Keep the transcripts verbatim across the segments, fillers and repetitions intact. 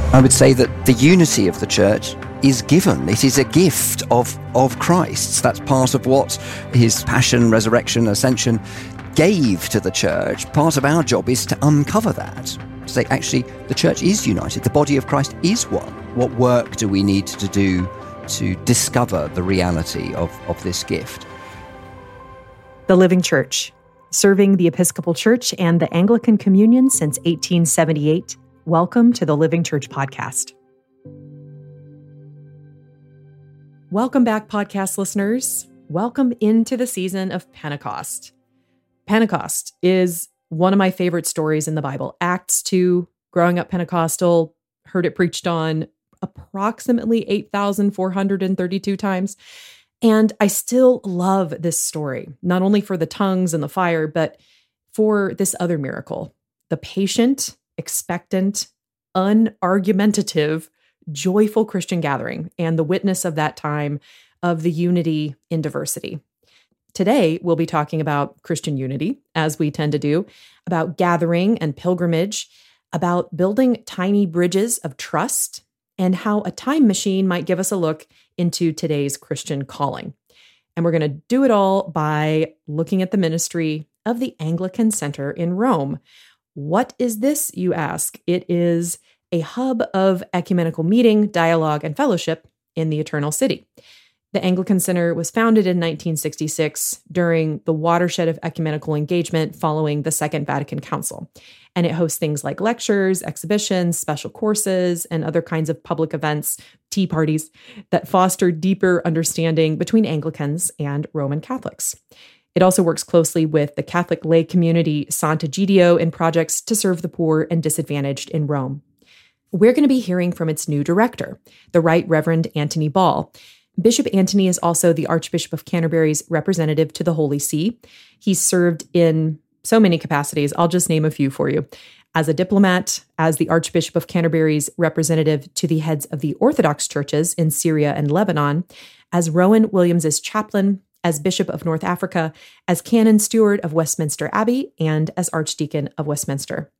I would say that the unity of the church is given. It is a gift of, of Christ's. That's part of what his passion, resurrection, ascension gave to the church. Part of our job is to uncover that. To say, actually, the church is united. The body of Christ is one. What work do we need to do to discover the reality of, of this gift? The Living Church, serving the Episcopal Church and the Anglican Communion since eighteen seventy-eight. Welcome to the Living Church podcast. Welcome back, podcast listeners. Welcome into the season of Pentecost. Pentecost is one of my favorite stories in the Bible. Acts two, growing up Pentecostal, heard it preached on approximately eight thousand four hundred thirty-two times. And I still love this story, not only for the tongues and the fire, but for this other miracle, the patient, expectant, unargumentative, joyful Christian gathering and the witness of that time of the unity in diversity. Today, we'll be talking about Christian unity, as we tend to do, about gathering and pilgrimage, about building tiny bridges of trust, and how a time machine might give us a look into today's Christian calling. And we're going to do it all by looking at the ministry of the Anglican Center in Rome. What is this, you ask? It is a hub of ecumenical meeting, dialogue, and fellowship in the Eternal City. The Anglican Center was founded in nineteen sixty-six during the watershed of ecumenical engagement following the Second Vatican Council. And it hosts things like lectures, exhibitions, special courses, and other kinds of public events, tea parties, that foster deeper understanding between Anglicans and Roman Catholics. It also works closely with the Catholic lay community Sant'Egidio in projects to serve the poor and disadvantaged in Rome. We're going to be hearing from its new director, the Right Reverend Anthony Ball. Bishop Anthony is also the Archbishop of Canterbury's representative to the Holy See. He's served in so many capacities. I'll just name a few for you. As a diplomat, as the Archbishop of Canterbury's representative to the heads of the Orthodox churches in Syria and Lebanon, as Rowan Williams's chaplain, as Bishop of North Africa, as Canon Steward of Westminster Abbey, and as Archdeacon of Westminster.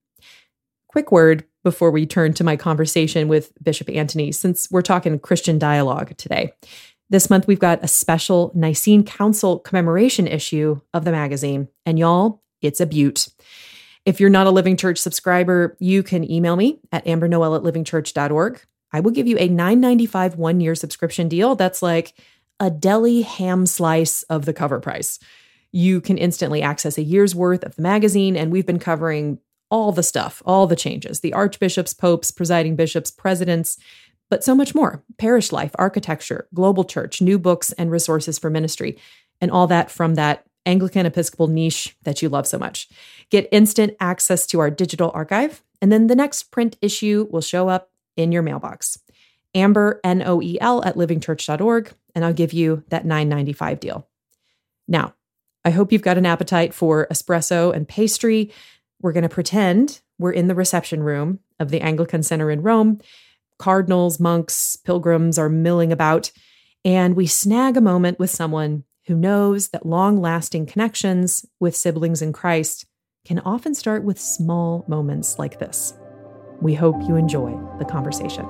Quick word before we turn to my conversation with Bishop Anthony, since we're talking Christian dialogue today. This month, we've got a special Nicene Council commemoration issue of the magazine, and y'all, it's a beaut. If you're not a Living Church subscriber, you can email me at amber noel at living church dot org. I will give you a nine dollars and ninety-five cents one-year subscription deal. That's like a deli ham slice of the cover price. You can instantly access a year's worth of the magazine, and we've been covering all the stuff, all the changes, the archbishops, popes, presiding bishops, presidents, but so much more. Parish life, architecture, global church, new books and resources for ministry, and all that from that Anglican Episcopal niche that you love so much. Get instant access to our digital archive, and then the next print issue will show up in your mailbox. Amber, N O E L, at living church dot org, and I'll give you that nine dollars and ninety-five cents deal. Now, I hope you've got an appetite for espresso and pastry. We're going to pretend we're in the reception room of the Anglican Center in Rome. Cardinals, monks, pilgrims are milling about, and we snag a moment with someone who knows that long-lasting connections with siblings in Christ can often start with small moments like this. We hope you enjoy the conversation.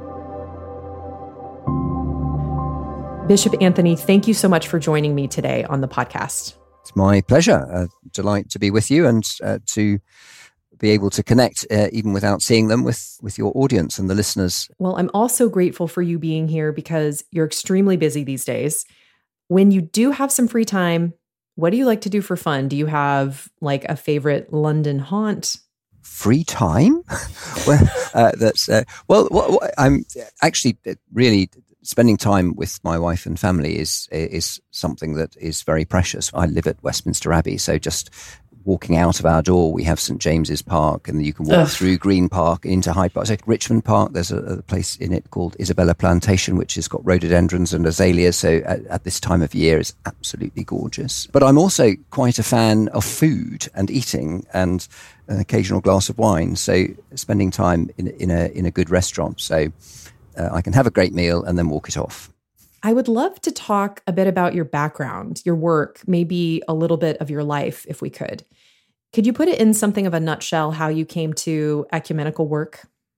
Bishop Anthony, thank you so much for joining me today on the podcast. It's my pleasure. A delight to be with you and uh, to be able to connect, uh, even without seeing them, with, with your audience and the listeners. Well, I'm also grateful for you being here because you're extremely busy these days. When you do have some free time, what do you like to do for fun? Do you have like a favorite London haunt? Free time? well, uh, that's uh, well, what, what, I'm actually really spending time with my wife and family is is something that is very precious. I live at Westminster Abbey, so just walking out of our door, we have St James's Park, and you can walk Ugh. through Green Park into Hyde Park. So Richmond Park, there's a, a place in it called Isabella Plantation, which has got rhododendrons and azaleas. So at, at this time of year, it's absolutely gorgeous. But I'm also quite a fan of food and eating and an occasional glass of wine. So spending time in, in a in a good restaurant, so uh, I can have a great meal and then walk it off. I would love to talk a bit about your background, your work, maybe a little bit of your life, if we could. Could you put it in something of a nutshell how you came to ecumenical work?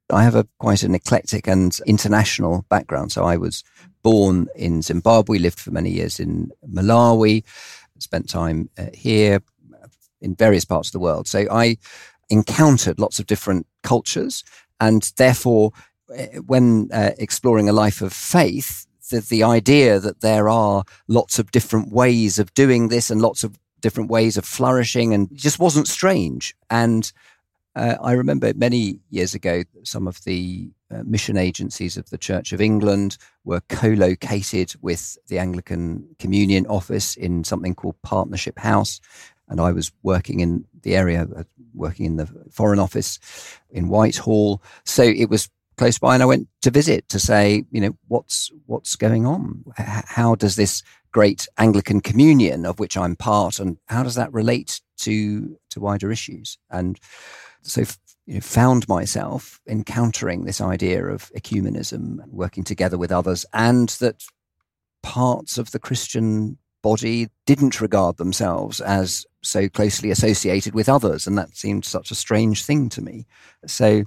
I have a quite an eclectic and international background. So I was born in Zimbabwe, lived for many years in Malawi, spent time uh, here in various parts of the world. So I encountered lots of different cultures, and therefore, when uh, exploring a life of faith, the, the idea that there are lots of different ways of doing this and lots of different ways of flourishing, and just wasn't strange. And uh, I remember many years ago, some of the uh, mission agencies of the Church of England were co-located with the Anglican Communion office in something called Partnership House. And I was working in the area, uh, working in the Foreign Office in Whitehall. So it was close by, and I went to visit to say, you know, what's what's going on? H- how does this great Anglican Communion, of which I'm part, and how does that relate to to wider issues? And so, you know, found myself encountering this idea of ecumenism, working together with others, and that parts of the Christian body didn't regard themselves as so closely associated with others, and that seemed such a strange thing to me. So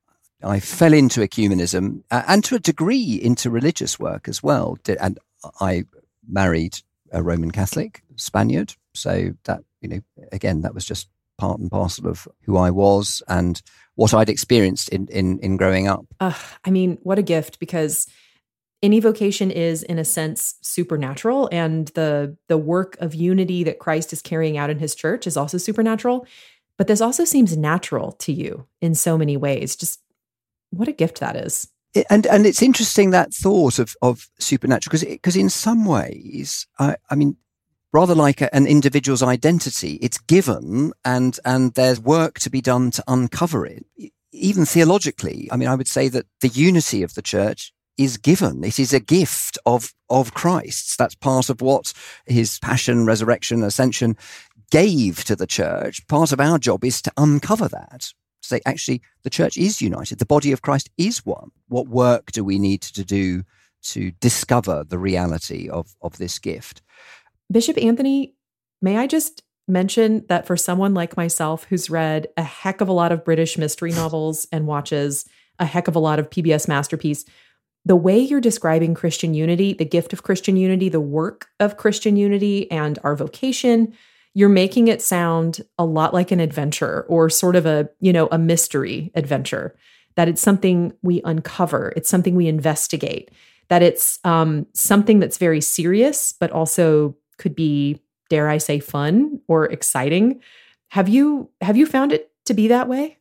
I fell into ecumenism, uh, and to a degree into religious work as well. And I married a Roman Catholic Spaniard. So that, you know, again, that was just part and parcel of who I was and what I'd experienced in, in, in growing up. Uh, I mean, what a gift, because any vocation is, in a sense, supernatural. And the, the work of unity that Christ is carrying out in his church is also supernatural. But this also seems natural to you in so many ways. Just what a gift that is. And and it's interesting, that thought of of supernatural, because because in some ways, I, I mean, rather like a, an individual's identity, it's given, and and there's work to be done to uncover it. Even theologically, I mean, I would say that the unity of the church is given. It is a gift of of Christ's. That's part of what his passion, resurrection, ascension gave to the church. Part of our job is to uncover that. Say, actually, the church is united. The body of Christ is one. What work do we need to do to discover the reality of, of this gift? Bishop Anthony, may I just mention that for someone like myself who's read a heck of a lot of British mystery novels and watches a heck of a lot of P B S Masterpiece, the way you're describing Christian unity, the gift of Christian unity, the work of Christian unity, and our vocation, you're making it sound a lot like an adventure, or sort of a, you know, a mystery adventure, that it's something we uncover. It's something we investigate, that it's um, something that's very serious, but also could be, dare I say, fun or exciting. Have you, have you found it to be that way?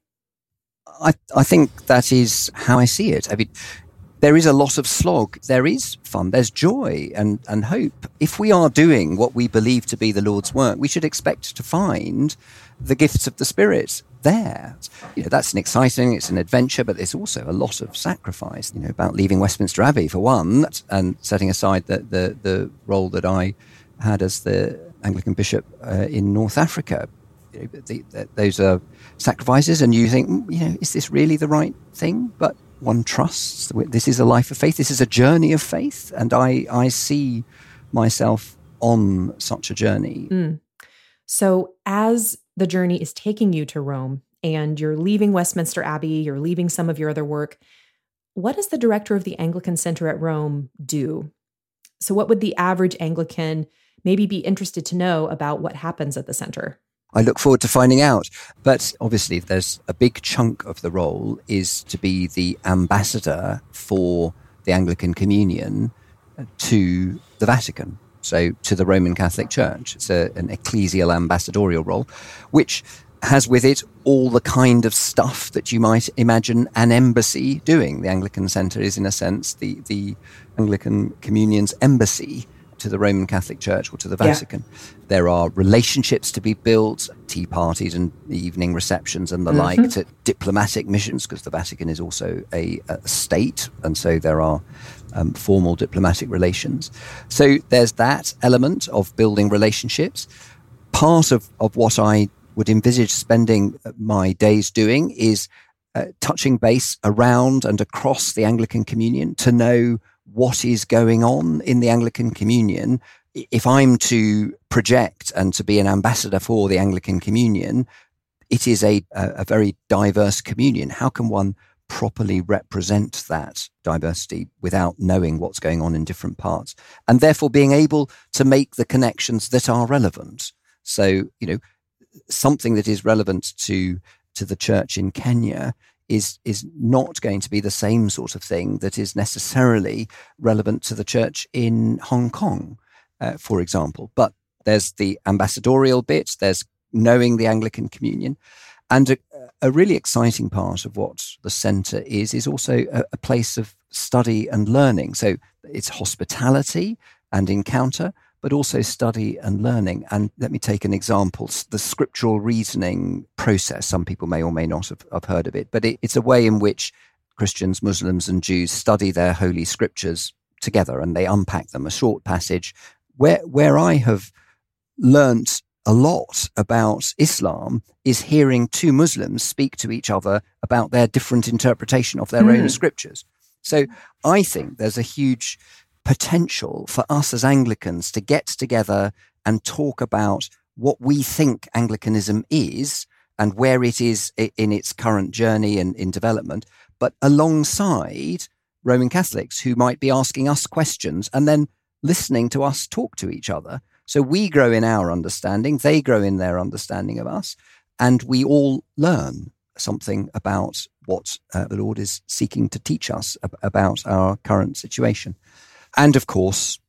I, I think that is how I see it. I mean, there is a lot of slog. There is fun. There's joy and, and hope. If we are doing what we believe to be the Lord's work, we should expect to find the gifts of the Spirit there. You know, that's an exciting, it's an adventure, but there's also a lot of sacrifice, you know, about leaving Westminster Abbey for one, and setting aside the, the, the role that I had as the Anglican bishop uh, in North Africa. You know, the, the, those are sacrifices, and you think, you know, is this really the right thing? But one trusts. This is a life of faith. This is a journey of faith. And I, I see myself on such a journey. Mm. So as the journey is taking you to Rome, and you're leaving Westminster Abbey, you're leaving some of your other work, what does the director of the Anglican Center at Rome do? So what would the average Anglican maybe be interested to know about what happens at the center? I look forward to finding out. But obviously, there's a big chunk of the role is to be the ambassador for the Anglican Communion to the Vatican, so to the Roman Catholic Church. It's a, an ecclesial ambassadorial role, which has with it all the kind of stuff that you might imagine an embassy doing. The Anglican Centre is, in a sense, the, the Anglican Communion's embassy to the Roman Catholic Church or to the Vatican. Yeah. There are relationships to be built, tea parties and evening receptions and the mm-hmm. like, to diplomatic missions, because the Vatican is also a, a state, and so there are um, formal diplomatic relations. So there's that element of building relationships. Part of, of what I would envisage spending my days doing is uh, touching base around and across the Anglican Communion to know what is going on in the Anglican Communion. If I'm to project and to be an ambassador for the Anglican Communion, it is a, a very diverse communion. How can one properly represent that diversity without knowing what's going on in different parts, and therefore being able to make the connections that are relevant. So, you know, something that is relevant to to the church in Kenya is is not going to be the same sort of thing that is necessarily relevant to the church in Hong Kong, uh, for example. But there's the ambassadorial bit, there's knowing the Anglican Communion. And a, a really exciting part of what the centre is, is also a, a place of study and learning. So it's hospitality and encounter, but also study and learning. And let me take an example, the scriptural reasoning process. Some people may or may not have, have heard of it, but it, it's a way in which Christians, Muslims and Jews study their holy scriptures together and they unpack them, a short passage. Where, where I have learnt a lot about Islam is hearing two Muslims speak to each other about their different interpretation of their mm. own scriptures. So I think there's a huge potential for us as Anglicans to get together and talk about what we think Anglicanism is and where it is in its current journey and in development, but alongside Roman Catholics who might be asking us questions and then listening to us talk to each other. So we grow in our understanding, they grow in their understanding of us, and we all learn something about what uh, the Lord is seeking to teach us ab- about our current situation. And of course,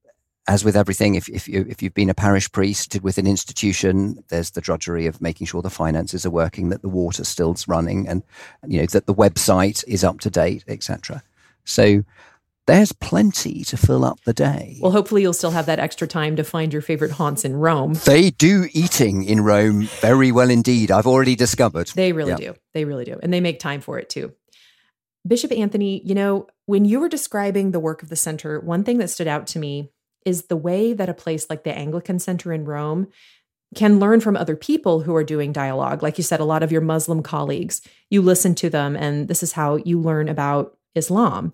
as with everything, if, if, you, if you've been a parish priest with an institution, there's the drudgery of making sure the finances are working, that the water still's running, and you know that the website is up to date, et cetera. So there's plenty to fill up the day. Well, hopefully you'll still have that extra time to find your favorite haunts in Rome. They do eating in Rome very well indeed. I've already discovered. They really yeah. do. They really do. And they make time for it too. Bishop Anthony, you know, when you were describing the work of the center, one thing that stood out to me is the way that a place like the Anglican Center in Rome can learn from other people who are doing dialogue. Like you said, a lot of your Muslim colleagues, you listen to them, and this is how you learn about Islam.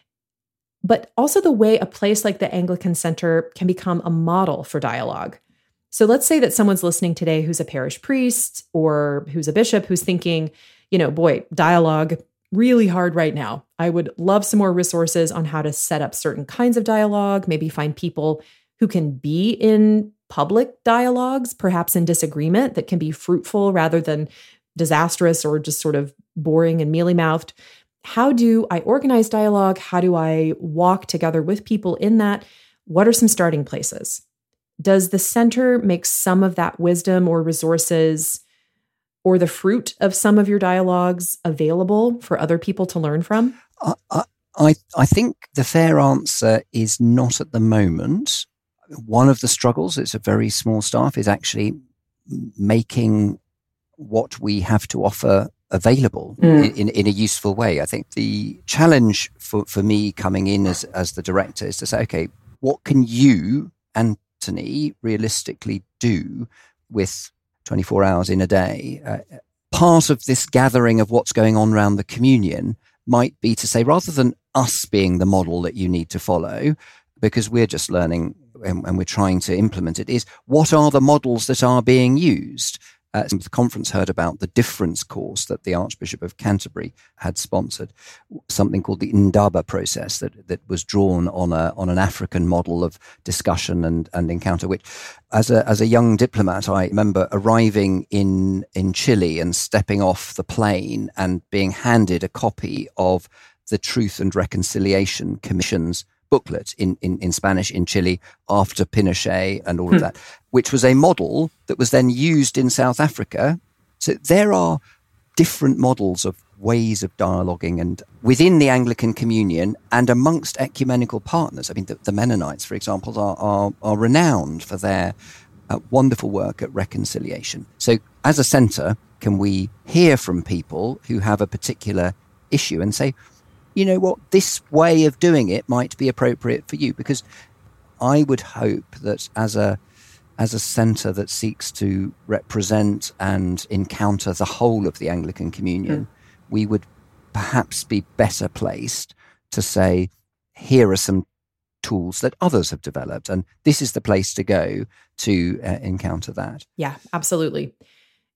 But also the way a place like the Anglican Center can become a model for dialogue. So let's say that someone's listening today who's a parish priest or who's a bishop who's thinking, you know, boy, dialogue, really hard right now. I would love some more resources on how to set up certain kinds of dialogue, maybe find people who can be in public dialogues, perhaps in disagreement that can be fruitful rather than disastrous or just sort of boring and mealy-mouthed. How do I organize dialogue? How do I walk together with people in that? What are some starting places? Does the center make some of that wisdom or resources or the fruit of some of your dialogues available for other people to learn from? I, I, I think the fair answer is not at the moment. One of the struggles, it's a very small staff, is actually making what we have to offer available mm. in, in a useful way. I think the challenge for, for me coming in as, as the director is to say, okay, what can you, Anthony, realistically do with twenty-four hours in a day? Uh, part of this gathering of what's going on around the communion might be to say, rather than us being the model that you need to follow, because we're just learning and, and we're trying to implement it, is what are the models that are being used? Uh, the conference heard about the difference course that the Archbishop of Canterbury had sponsored, something called the Indaba process that, that was drawn on a on an African model of discussion and, and encounter, which as a as a young diplomat, I remember arriving in, in Chile and stepping off the plane and being handed a copy of the Truth and Reconciliation Commission's booklet in, in, in Spanish in Chile after Pinochet and all hmm. of that, which was a model that was then used in South Africa. So there are different models of ways of dialoguing, and within the Anglican Communion and amongst ecumenical partners. I mean, the, the Mennonites, for example, are, are, are renowned for their uh, wonderful work at reconciliation. So as a centre, can we hear from people who have a particular issue and say, you know what, this way of doing it might be appropriate for you? Because I would hope that as a as a centre that seeks to represent and encounter the whole of the Anglican Communion, mm. we would perhaps be better placed to say, here are some tools that others have developed, and this is the place to go to uh, encounter that. Yeah, absolutely.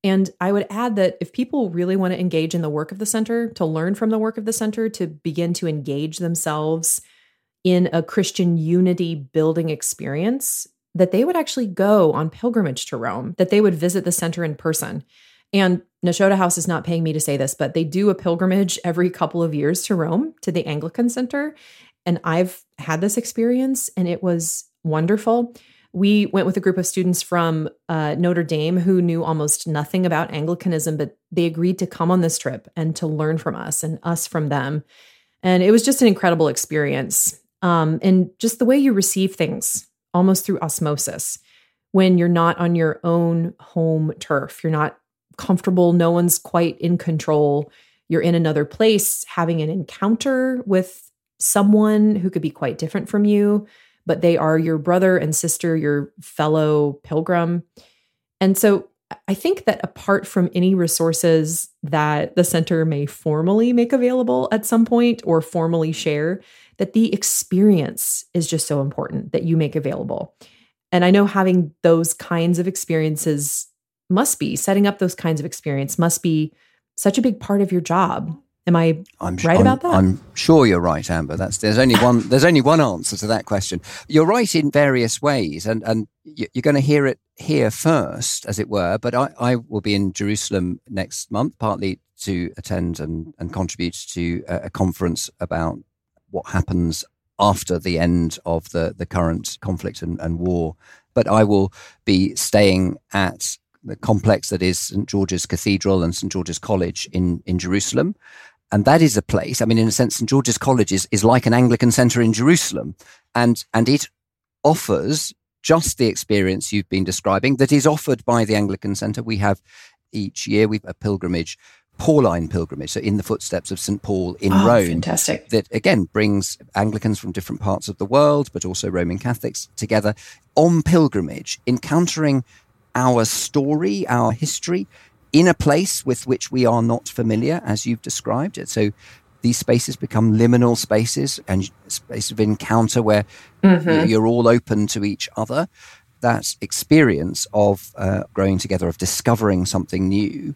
And I would add that if people really want to engage in the work of the center, to learn from the work of the center, to begin to engage themselves in a Christian unity building experience, that they would actually go on pilgrimage to Rome, that they would visit the center in person. And Nashotah House is not paying me to say this, but they do a pilgrimage every couple of years to Rome, to the Anglican Center. And I've had this experience and it was wonderful. We went with a group of students from uh, Notre Dame who knew almost nothing about Anglicanism, but they agreed to come on this trip and to learn from us and us from them. And it was just an incredible experience. Um, and just the way you receive things, almost through osmosis, when you're not on your own home turf, you're not comfortable, no one's quite in control, you're in another place, having an encounter with someone who could be quite different from you, but they are your brother and sister, your fellow pilgrim. And so I think that apart from any resources that the center may formally make available at some point or formally share, that the experience is just so important that you make available. And I know having those kinds of experiences must be, setting up those kinds of experience must be such a big part of your job. Am I I'm, right I'm, about that? I'm sure you're right, Amber. That's there's only one there's only one answer to that question. You're right in various ways, and and you're going to hear it here first, as it were. But I, I will be in Jerusalem next month, partly to attend and, and contribute to a, a conference about what happens after the end of the, the current conflict and, and war. But I will be staying at the complex that is Saint George's Cathedral and Saint George's College in, in Jerusalem. And that is a place, I mean, in a sense, Saint George's College is, is like an Anglican centre in Jerusalem. And, and it offers just the experience you've been describing that is offered by the Anglican centre. We have each year, we have a pilgrimage, Pauline pilgrimage, so in the footsteps of Saint Paul in oh, Rome. Fantastic. That, again, brings Anglicans from different parts of the world, but also Roman Catholics together on pilgrimage, encountering our story, our history, in a place with which we are not familiar, as you've described it. So these spaces become liminal spaces and space of encounter where mm-hmm. you're all open to each other. That experience of uh, growing together, of discovering something new.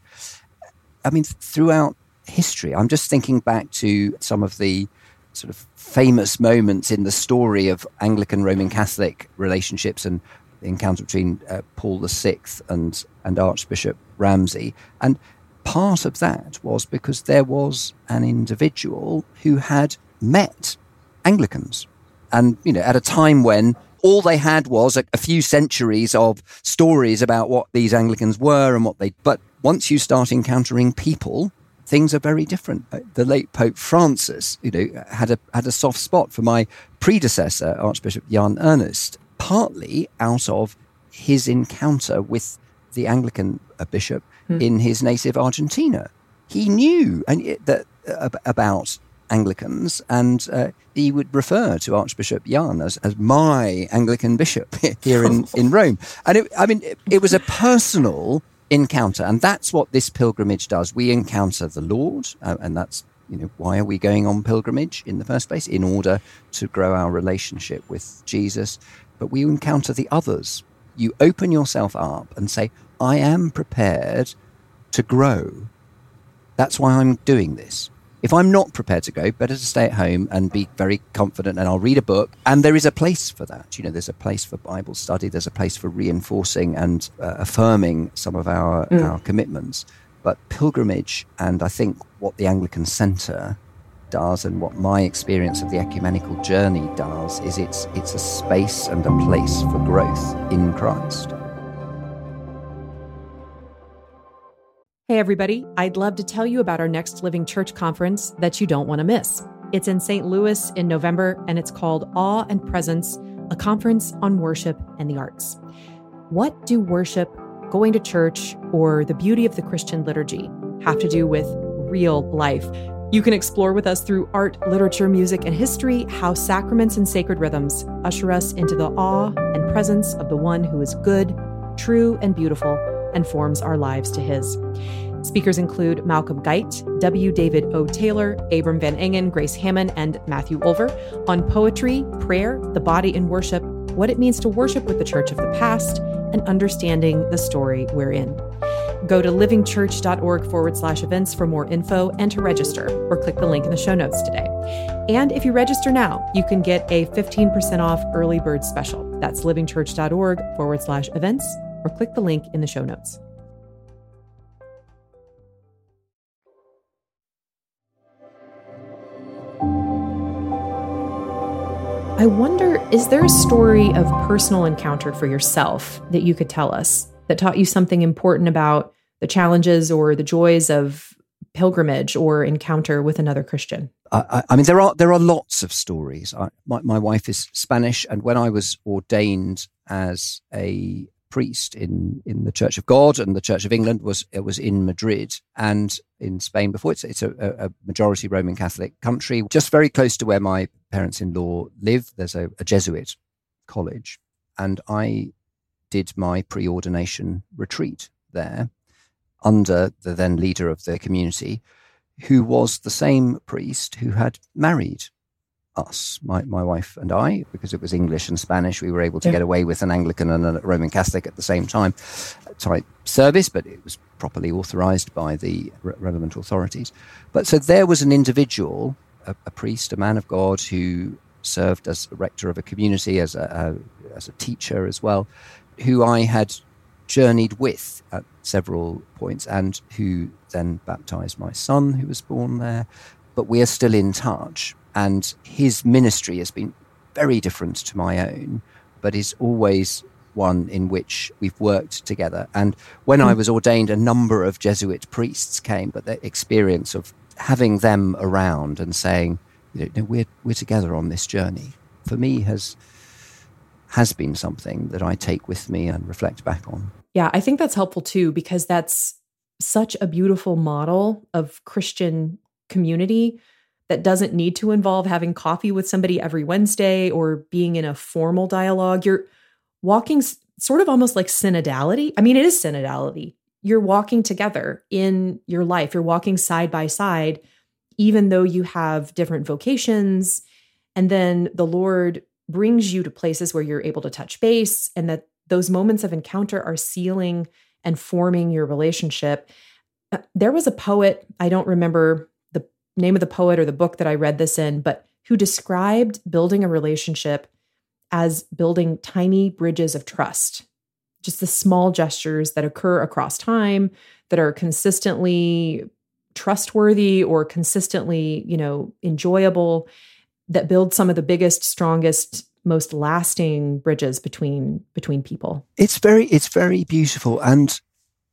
I mean, throughout history, I'm just thinking back to some of the sort of famous moments in the story of Anglican Roman Catholic relationships and the encounter between uh, Paul the Sixth and, and Archbishop Ramsay. And part of that was because there was an individual who had met Anglicans. And, you know, at a time when all they had was a, a few centuries of stories about what these Anglicans were and what they... But once you start encountering people, things are very different. The late Pope Francis, you know, had a had a soft spot for my predecessor, Archbishop Jan Ernest, partly out of his encounter with the Anglican bishop hmm. in his native Argentina. He knew and it, that uh, about Anglicans, and uh, he would refer to Archbishop Jan as, as my Anglican bishop here in, in Rome. And it, I mean, it, it was a personal encounter, and that's what this pilgrimage does. We encounter the Lord, uh, and that's, you know, why are we going on pilgrimage in the first place? In order to grow our relationship with Jesus. But we encounter the others. You open yourself up and say, I am prepared to grow. That's why I'm doing this. If I'm not prepared to go, better to stay at home and be very confident, and I'll read a book. And there is a place for that. You know, there's a place for Bible study. There's a place for reinforcing and uh, affirming some of our, mm. our commitments. But pilgrimage, and I think what the Anglican Centre does and what my experience of the ecumenical journey does, is it's it's a space and a place for growth in Christ. Hey everybody, I'd love to tell you about our next Living Church conference that you don't want to miss. It's in Saint Louis in November, and it's called Awe and Presence, a conference on worship and the arts. What do worship, going to church, or the beauty of the Christian liturgy have to do with real life? You can explore with us through art, literature, music, and history how sacraments and sacred rhythms usher us into the awe and presence of the one who is good, true, and beautiful, and forms our lives to his. Speakers include Malcolm Geit, W. David O. Taylor, Abram Van Engen, Grace Hammond, and Matthew Ulver on poetry, prayer, the body in worship, what it means to worship with the church of the past, and understanding the story we're in. Go to livingchurch.org forward slash events for more info and to register, or click the link in the show notes today. And if you register now, you can get a fifteen percent off early bird special. That's livingchurch.org forward slash events, or click the link in the show notes. I wonder, is there a story of personal encounter for yourself that you could tell us that taught you something important about the challenges or the joys of pilgrimage or encounter with another Christian? I, I mean, there are there are lots of stories. I, my, my wife is Spanish, and when I was ordained as a priest in, in the Church of God, and the Church of England was it was in Madrid and in Spain before. It's it's a, a majority Roman Catholic country, just very close to where my parents-in-law live. There's a, a Jesuit college, and I did my pre-ordination retreat there under the then leader of the community, who was the same priest who had married us, my, my wife and I, because it was English and Spanish. We were able to yeah. get away with an Anglican and a Roman Catholic at the same time type service, but it was properly authorized by the re- relevant authorities. But so there was an individual, a, a priest, a man of God, who served as a rector of a community, as a, a as a teacher as well, who I had journeyed with at several points, and who then baptized my son, who was born there. But we are still in touch. And his ministry has been very different to my own, but is always one in which we've worked together. And when mm. I was ordained, a number of Jesuit priests came, but the experience of having them around and saying, you know, we're we're together on this journey, for me has has been something that I take with me and reflect back on. Yeah, I think that's helpful too, because that's such a beautiful model of Christian community that doesn't need to involve having coffee with somebody every Wednesday or being in a formal dialogue. You're walking sort of almost like synodality. I mean, it is synodality. You're walking together in your life. You're walking side by side, even though you have different vocations. And then the Lord brings you to places where you're able to touch base, and that those moments of encounter are sealing and forming your relationship. Uh, there was a poet, I don't remember name of the poet or the book that I read this in, but who described building a relationship as building tiny bridges of trust, just the small gestures that occur across time that are consistently trustworthy or consistently, you know, enjoyable, that build some of the biggest, strongest, most lasting bridges between between people. It's very, it's very beautiful. And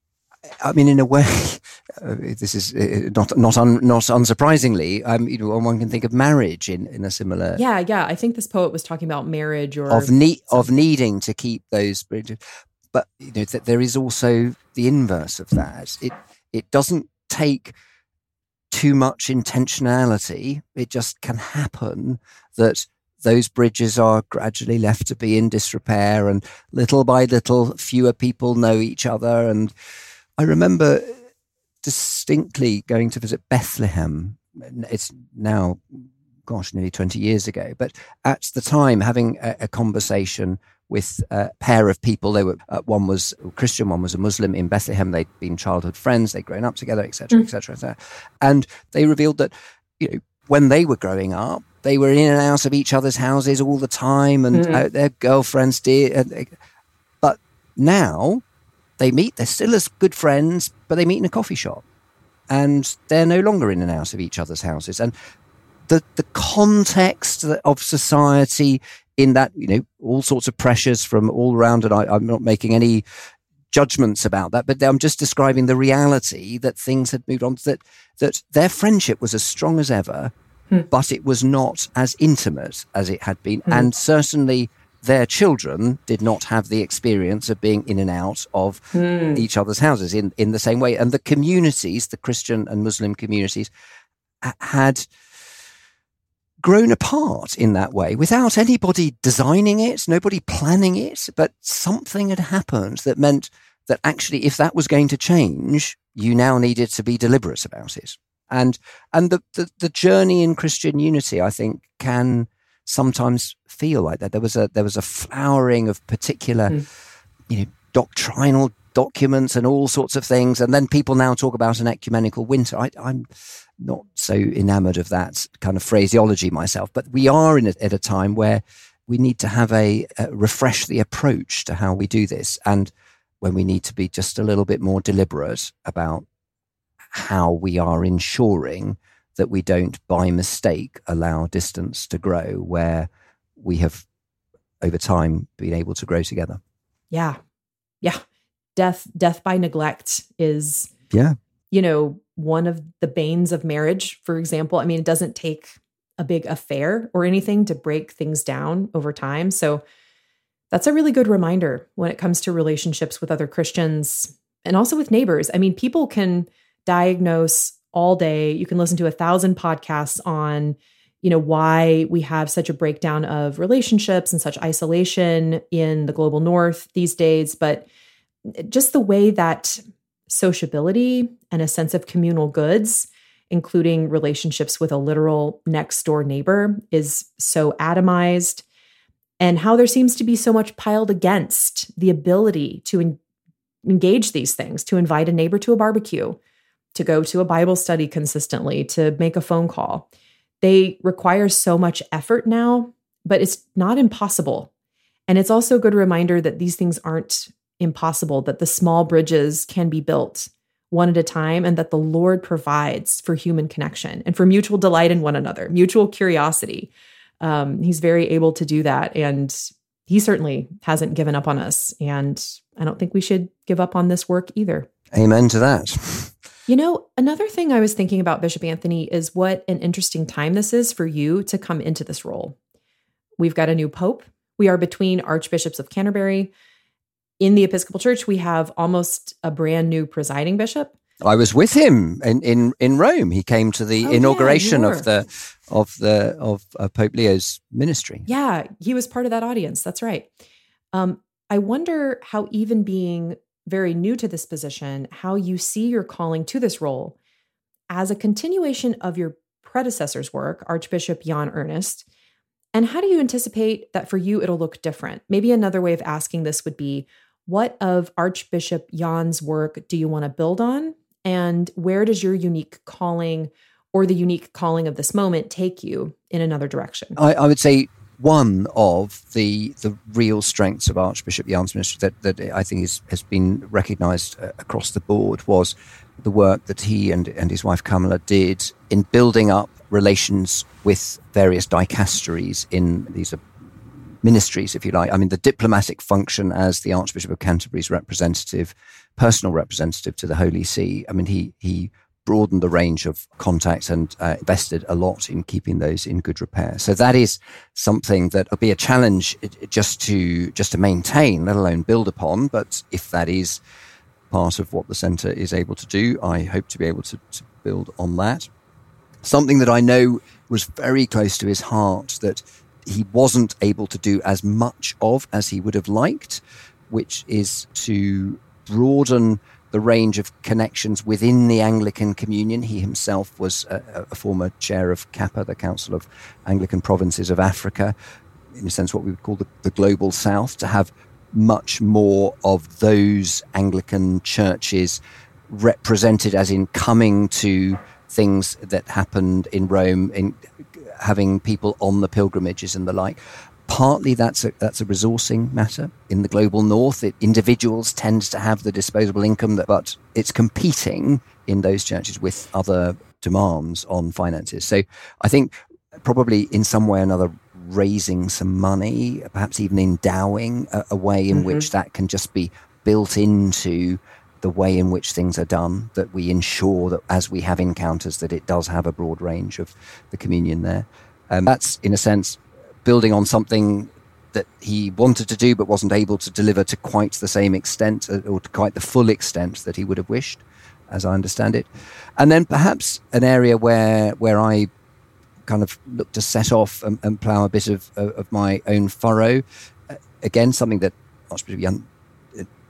I mean, in a way, uh, this is uh, not not un, not unsurprisingly, um, you know, one can think of marriage in, in a similar. Yeah, yeah. I think this poet was talking about marriage or of need of needing to keep those bridges, but you know that there is also the inverse of that. It it doesn't take too much intentionality. It just can happen that those bridges are gradually left to be in disrepair, and little by little, fewer people know each other. And I remember distinctly going to visit Bethlehem. It's now, gosh, nearly twenty years ago. But at the time, having a, a conversation with a pair of people. They were uh, one was Christian, one was a Muslim in Bethlehem. They'd been childhood friends. They'd grown up together, et cetera, et cetera, et cetera. And they revealed that, you know, when they were growing up, they were in and out of each other's houses all the time, and mm. uh, their girlfriends did. Uh, but now they meet, they're still as good friends, but they meet in a coffee shop, and they're no longer in and out of each other's houses. And the the context of society in that, you know, all sorts of pressures from all around, and I, I'm not making any judgments about that, but I'm just describing the reality that things had moved on, that that their friendship was as strong as ever, hmm. but it was not as intimate as it had been. Hmm. And certainly their children did not have the experience of being in and out of hmm. each other's houses in, in the same way. And the communities, the Christian and Muslim communities, had grown apart in that way without anybody designing it, nobody planning it, but something had happened that meant that actually if that was going to change, you now needed to be deliberate about it. And and the, the, the journey in Christian unity, I think, can sometimes feel like that. There was a there was a flowering of particular, mm. you know, doctrinal documents and all sorts of things. And then people now talk about an ecumenical winter. I, I'm not so enamored of that kind of phraseology myself, but we are in a, at a time where we need to have a, a refresh the approach to how we do this. And when we need to be just a little bit more deliberate about how we are ensuring that we don't, by mistake, allow distance to grow where we have, over time, been able to grow together. Yeah. Yeah. Death, death by neglect is, yeah, you know, one of the banes of marriage, for example. I mean, it doesn't take a big affair or anything to break things down over time. So that's a really good reminder when it comes to relationships with other Christians and also with neighbors. I mean, people can diagnose all day. You can listen to a thousand podcasts on, you know, why we have such a breakdown of relationships and such isolation in the global north these days. But just the way that sociability and a sense of communal goods, including relationships with a literal next door neighbor, is so atomized, and how there seems to be so much piled against the ability to en- engage these things, to invite a neighbor to a barbecue, to go to a Bible study consistently, to make a phone call. They require so much effort now, but it's not impossible. And it's also a good reminder that these things aren't impossible, that the small bridges can be built one at a time, and that the Lord provides for human connection and for mutual delight in one another, mutual curiosity. Um, he's very able to do that. And he certainly hasn't given up on us. And I don't think we should give up on this work either. Amen to that. You know, another thing I was thinking about, Bishop Anthony, is what an interesting time this is for you to come into this role. We've got a new pope. We are between archbishops of Canterbury. In the Episcopal Church, we have almost a brand new presiding bishop. I was with him in, in, in Rome. He came to the oh, inauguration yeah, of the of the of uh, Pope Leo's ministry. Yeah, he was part of that audience. That's right. Um, I wonder how, even being very new to this position, how you see your calling to this role as a continuation of your predecessor's work, Archbishop Jan Ernest. And how do you anticipate that for you it'll look different? Maybe another way of asking this would be, what of Archbishop Jan's work do you want to build on? And where does your unique calling or the unique calling of this moment take you in another direction? I, I would say one of the the real strengths of Archbishop Jan's ministry that, that I think is, has been recognised uh, across the board was the work that he and, and his wife Kamala did in building up relations with various dicasteries in these uh, ministries, if you like. I mean, the diplomatic function as the Archbishop of Canterbury's representative, personal representative to the Holy See. I mean, he he broadened the range of contacts and uh, invested a lot in keeping those in good repair. So that is something that will be a challenge just to just to maintain, let alone build upon. But if that is part of what the centre is able to do, I hope to be able to, to build on that. Something that I know was very close to his heart that he wasn't able to do as much of as he would have liked, which is to broaden the range of connections within the Anglican Communion. He himself was a, a former chair of C A P A, the Council of Anglican Provinces of Africa, in a sense what we would call the, the Global South, to have much more of those Anglican churches represented, as in coming to things that happened in Rome, in having people on the pilgrimages and the like. Partly that's a, that's a resourcing matter. In the global north, it, individuals tend to have the disposable income, that, but it's competing in those churches with other demands on finances. So I think probably in some way or another raising some money, perhaps even endowing a, a way in mm-hmm. which that can just be built into the way in which things are done, that we ensure that as we have encounters that it does have a broad range of the communion there. Um, that's, in a sense, building on something that he wanted to do but wasn't able to deliver to quite the same extent, or to quite the full extent that he would have wished, as I understand it. And then perhaps an area where where I kind of look to set off and, and plough a bit of, of my own furrow. Again, something that Archbishop Jan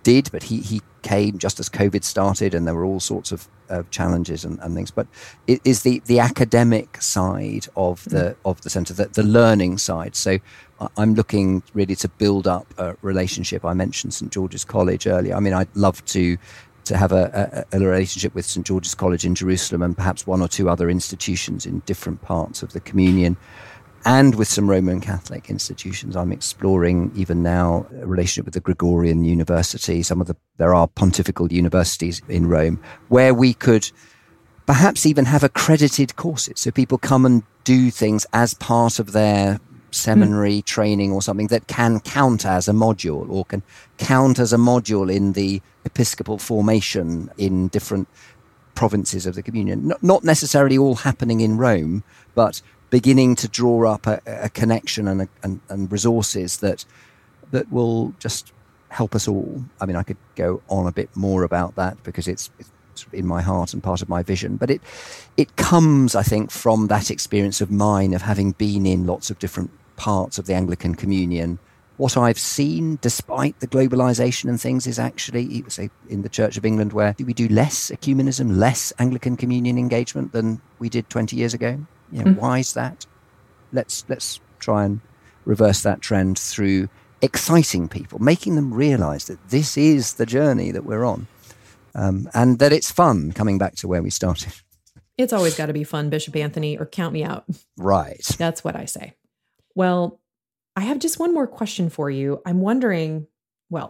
did, but he, he came just as COVID started, and there were all sorts of uh, challenges and, and things. But it is the, the academic side of the mm-hmm. of the centre, the, the learning side. So I'm looking really to build up a relationship. I mentioned St George's College earlier. I mean, I'd love to to have a, a, a relationship with St George's College in Jerusalem and perhaps one or two other institutions in different parts of the communion, and with some Roman Catholic institutions. I'm exploring even now a relationship with the Gregorian University. Some of the, there are pontifical universities in Rome where we could perhaps even have accredited courses. So people come and do things as part of their seminary mm. training or something that can count as a module, or can count as a module in the episcopal formation in different provinces of the communion. Not, not necessarily all happening in Rome, but beginning to draw up a, a connection and, a, and and resources that that will just help us all. I mean, I could go on a bit more about that because it's, it's sort of in my heart and part of my vision. But it it comes, I think, from that experience of mine of having been in lots of different parts of the Anglican communion. What I've seen, despite the globalization and things, is actually, say, in the Church of England, where we do less ecumenism, less Anglican communion engagement than we did twenty years ago. You know, mm. Why is that? Let's let's try and reverse that trend through exciting people, making them realize that this is the journey that we're on, um, and that it's fun, coming back to where we started. It's always got to be fun, Bishop Anthony, or count me out. Right. That's what I say. Well, I have just one more question for you. I'm wondering, well,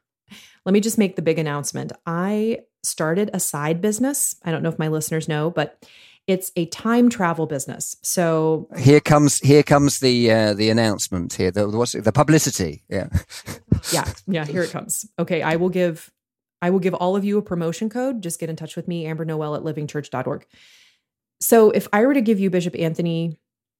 let me just make the big announcement. I started a side business. I don't know if my listeners know, but it's a time travel business. So here comes here comes the uh, the announcement here. The what's it, the publicity? Yeah, yeah, yeah. Here it comes. Okay, I will give I will give all of you a promotion code. Just get in touch with me, Amber Noel at living church dot org. So if I were to give you, Bishop Anthony,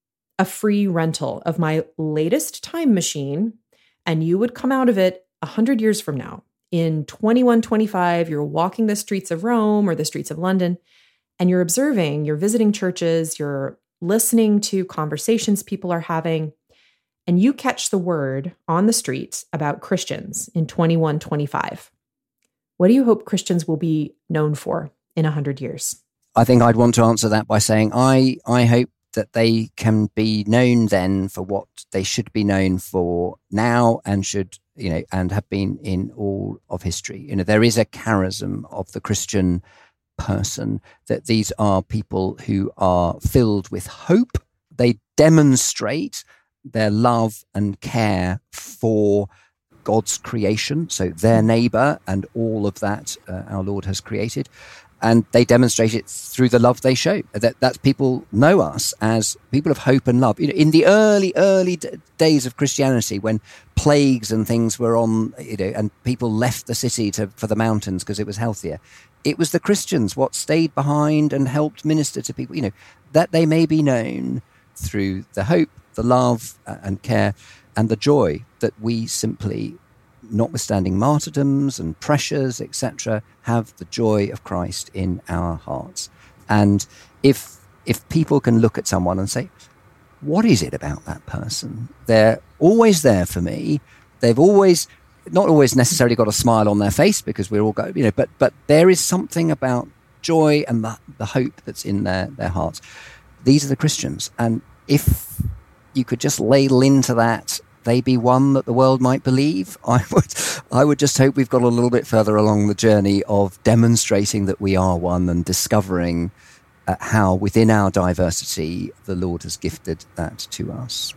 a free rental of my latest time machine, and you would come out of it a hundred years from now, in twenty-one twenty-five, you're walking the streets of Rome or the streets of London, and you're observing, you're visiting churches, you're listening to conversations people are having, and you catch the word on the street about Christians in twenty-one twenty-five. What do you hope Christians will be known for in one hundred years? I think I'd want to answer that by saying I, I hope that they can be known then for what they should be known for now, and should, you know, and have been in all of history. You know, there is a charism of the Christian person, that these are people who are filled with hope. They demonstrate their love and care for God's creation, so their neighbor and all of that uh, our Lord has created. And they demonstrate it through the love they show. That that's people know us as people of hope and love. You know, in the early, early d- days of Christianity, when plagues and things were on, you know, and people left the city to for the mountains because it was healthier, it was the Christians what stayed behind and helped minister to people. You know, that they may be known through the hope, the love, uh, and care, and the joy that we simply, notwithstanding martyrdoms and pressures, et cetera, have the joy of Christ in our hearts. And if if people can look at someone and say, what is it about that person? They're always there for me. They've always, not always necessarily got a smile on their face, because we're all go, you know, but but there is something about joy and the, the hope that's in their, their hearts. These are the Christians. And if you could just ladle into that, they be one that the world might believe, I would I would just hope we've got a little bit further along the journey of demonstrating that we are one, and discovering uh, how within our diversity the Lord has gifted that to us.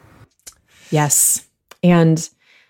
Yes. And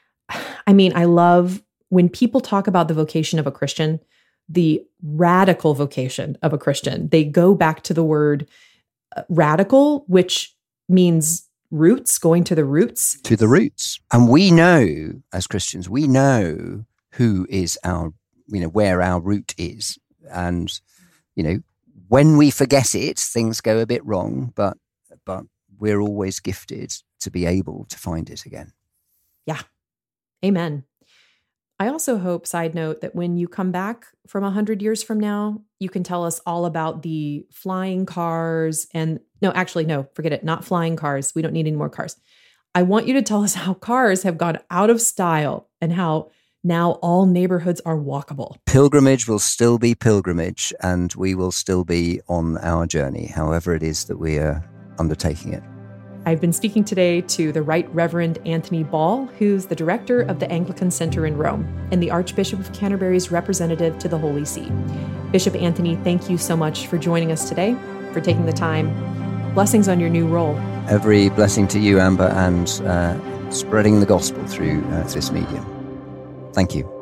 I mean, I love when people talk about the vocation of a Christian, the radical vocation of a Christian. They go back to the word uh, radical, which means roots, going to the roots. To the roots. And we know, as Christians, we know who is our, you know, where our root is. And, you know, when we forget it, things go a bit wrong, but but we're always gifted to be able to find it again. Yeah. Amen. I also hope, side note, that when you come back from one hundred years from now, you can tell us all about the flying cars and, no, actually, no, forget it, not flying cars. We don't need any more cars. I want you to tell us how cars have gone out of style and how Now all neighborhoods are walkable. Pilgrimage will still be pilgrimage, and we will still be on our journey, however it is that we are undertaking it. I've been speaking today to the Right Reverend Anthony Ball, who's the director of the Anglican Center in Rome and the Archbishop of Canterbury's representative to the Holy See. Bishop Anthony, thank you so much for joining us today, for taking the time. Blessings on your new role. Every blessing to you, Amber, and uh, spreading the gospel through uh, this medium. Thank you.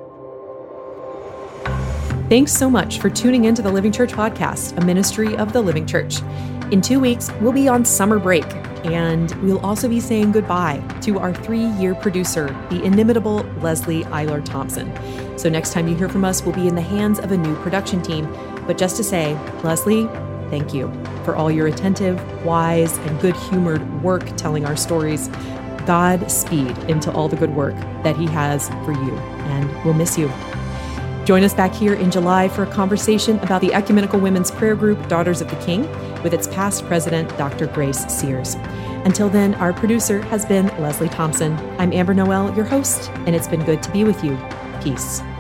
Thanks so much for tuning into the Living Church Podcast, a ministry of the Living Church. In two weeks, we'll be on summer break, and we'll also be saying goodbye to our three-year producer, the inimitable Leslie Eiler Thompson. So next time you hear from us, we'll be in the hands of a new production team. But just to say, Leslie, thank you for all your attentive, wise, and good-humored work telling our stories. Godspeed into all the good work that he has for you, and we'll miss you. Join us back here in July for a conversation about the Ecumenical Women's Prayer Group, Daughters of the King, with its past president, Doctor Grace Sears. Until then, our producer has been Leslie Thompson. I'm Amber Noel, your host, and it's been good to be with you. Peace.